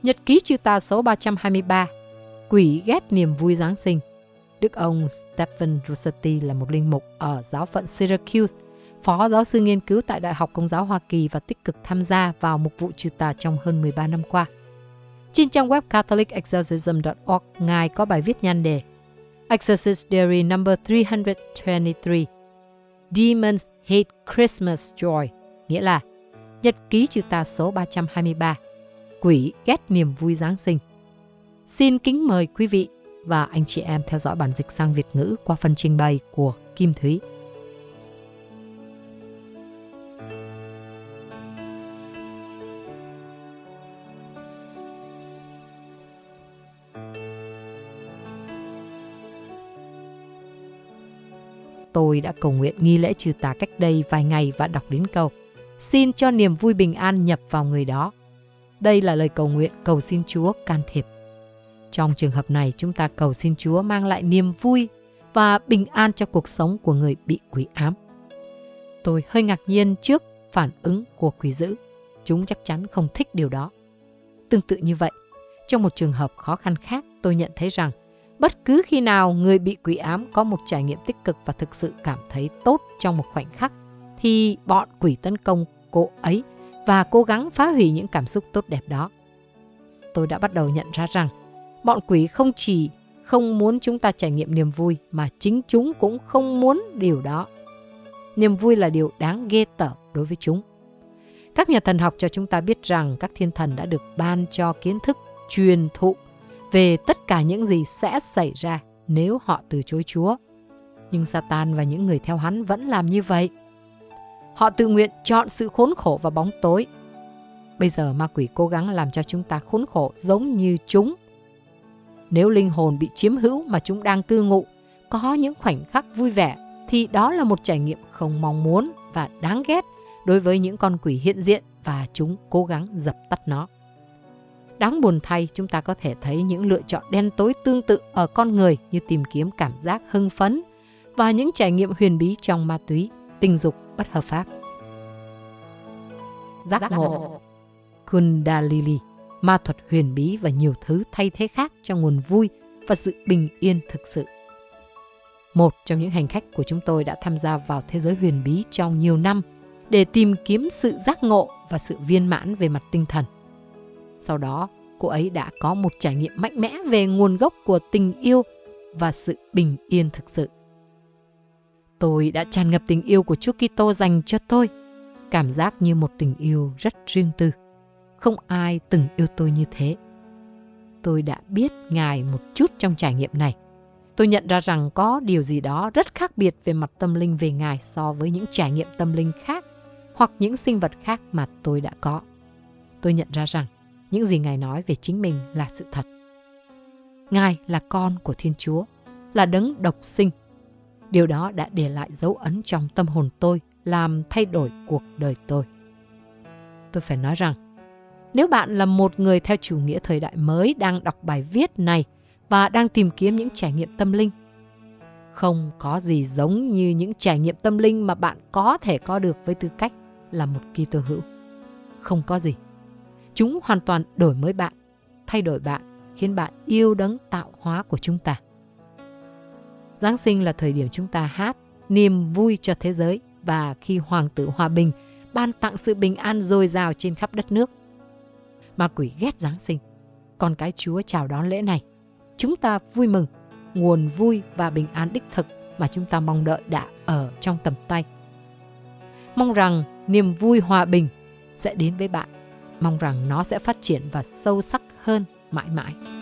Nhật ký trừ tà số 323. Quỷ ghét niềm vui Giáng sinh. Đức ông Stephen Rossetti là một linh mục ở giáo phận Syracuse, phó giáo sư nghiên cứu tại Đại học Công giáo Hoa Kỳ và tích cực tham gia vào mục vụ trừ tà trong hơn 13 năm qua. Trên trang web catholicexorcism.org, Ngài có bài viết nhan đề Exorcist Diary number 323. Demons hate Christmas joy, nghĩa là Nhật ký trừ tà số 323. Quỷ ghét niềm vui Giáng sinh. Xin kính mời quý vị và anh chị em theo dõi bản dịch sang Việt ngữ qua phần trình bày của Kim Thúy. Tôi đã cầu nguyện nghi lễ trừ tà cách đây vài ngày và đọc đến câu xin cho niềm vui bình an nhập vào người đó. Đây là lời cầu nguyện cầu xin Chúa can thiệp. Trong trường hợp này, chúng ta cầu xin Chúa mang lại niềm vui và bình an cho cuộc sống của người bị quỷ ám. Tôi hơi ngạc nhiên trước phản ứng của quỷ dữ. Chúng chắc chắn không thích điều đó. Tương tự như vậy, trong một trường hợp khó khăn khác, tôi nhận thấy rằng bất cứ khi nào người bị quỷ ám có một trải nghiệm tích cực và thực sự cảm thấy tốt trong một khoảnh khắc, thì bọn quỷ tấn công cô ấy và cố gắng phá hủy những cảm xúc tốt đẹp đó. Tôi đã bắt đầu nhận ra rằng bọn quỷ không chỉ không muốn chúng ta trải nghiệm niềm vui mà chính chúng cũng không muốn điều đó. Niềm vui là điều đáng ghê tởm đối với chúng. Các nhà thần học cho chúng ta biết rằng các thiên thần đã được ban cho kiến thức truyền thụ về tất cả những gì sẽ xảy ra nếu họ từ chối Chúa. Nhưng Satan và những người theo hắn vẫn làm như vậy. Họ tự nguyện chọn sự khốn khổ và bóng tối. Bây giờ ma quỷ cố gắng làm cho chúng ta khốn khổ giống như chúng. Nếu linh hồn bị chiếm hữu mà chúng đang cư ngụ có những khoảnh khắc vui vẻ, thì đó là một trải nghiệm không mong muốn và đáng ghét đối với những con quỷ hiện diện, và chúng cố gắng dập tắt nó. Đáng buồn thay, chúng ta có thể thấy những lựa chọn đen tối tương tự ở con người như tìm kiếm cảm giác hưng phấn và những trải nghiệm huyền bí trong ma túy, tình dục bất hợp pháp. Giác ngộ, Kundalini, ma thuật huyền bí và nhiều thứ thay thế khác cho nguồn vui và sự bình yên thực sự. Một trong những hành khách của chúng tôi đã tham gia vào thế giới huyền bí trong nhiều năm để tìm kiếm sự giác ngộ và sự viên mãn về mặt tinh thần. Sau đó, cô ấy đã có một trải nghiệm mạnh mẽ về nguồn gốc của tình yêu và sự bình yên thực sự. Tôi đã tràn ngập tình yêu của Chúa Kitô dành cho tôi, cảm giác như một tình yêu rất riêng tư. Không ai từng yêu tôi như thế. Tôi đã biết Ngài một chút trong trải nghiệm này. Tôi nhận ra rằng có điều gì đó rất khác biệt về mặt tâm linh về Ngài so với những trải nghiệm tâm linh khác hoặc những sinh vật khác mà tôi đã có. Tôi nhận ra rằng những gì Ngài nói về chính mình là sự thật. Ngài là con của Thiên Chúa, là đấng độc sinh. Điều đó đã để lại dấu ấn trong tâm hồn tôi, làm thay đổi cuộc đời tôi. Tôi phải nói rằng, nếu bạn là một người theo chủ nghĩa thời đại mới đang đọc bài viết này và đang tìm kiếm những trải nghiệm tâm linh, không có gì giống như những trải nghiệm tâm linh mà bạn có thể có được với tư cách là một Kitô hữu. Không có gì. Chúng hoàn toàn đổi mới bạn, thay đổi bạn, khiến bạn yêu đấng tạo hóa của chúng ta. Giáng sinh là thời điểm chúng ta hát niềm vui cho thế giới, và khi Hoàng tử Hòa Bình ban tặng sự bình an dồi dào trên khắp đất nước. Ma quỷ ghét Giáng sinh, con cái Chúa chào đón lễ này. Chúng ta vui mừng, nguồn vui và bình an đích thực mà chúng ta mong đợi đã ở trong tầm tay. Mong rằng niềm vui hòa bình sẽ đến với bạn. Mong rằng nó sẽ phát triển và sâu sắc hơn mãi mãi.